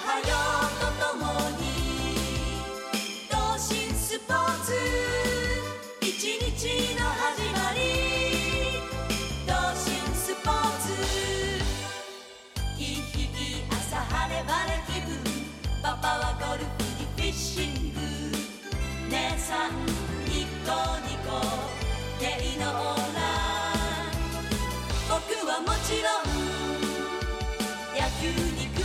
はようとともに同心スポーツ一日の始まり同心スポーツいい日々朝晴れ晴れ気分パパはゴルフにフィッシング姉さんニコニコ芸のオーラ僕はもちろん野球に